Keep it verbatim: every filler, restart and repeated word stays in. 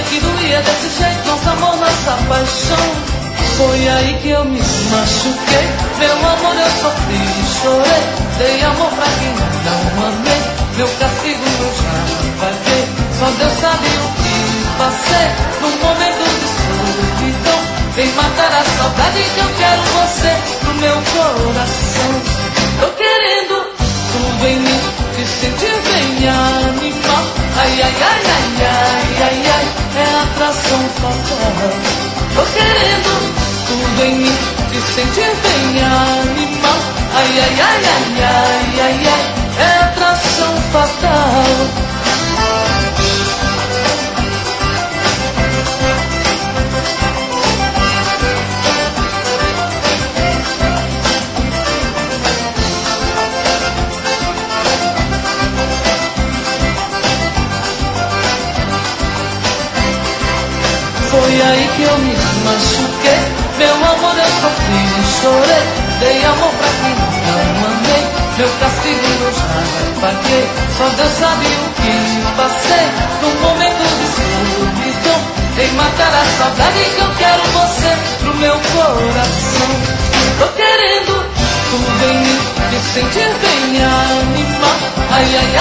que doía desse jeito, nosso amor, nossa paixão. Foi aí que eu me machuquei, meu amor, eu sofri e chorei. Dei amor pra quem não amei, meu castigo eu já paguei. Só Deus sabe o que passei, num momento de solidão. Vem matar a saudade que eu quero você no meu coração. Tô querendo tudo em mim, te sentir bem animal. Ai, ai, ai, ai, ai, ai, ai, é atração fatal. Tô querendo tudo em mim, te sentir bem animal. Ai, ai, ai, ai, ai, ai, ai, é atração fatal. Foi aí que eu me machuquei, meu amor, eu sofri e chorei. Dei amor pra quem não amei, meu castigo eu já paguei. Só Deus sabe o que passei, num momento de solidão. Vem matar a saudade que eu quero você pro meu coração. Tô querendo tudo em mim, me sentir bem animal. Ai, ai,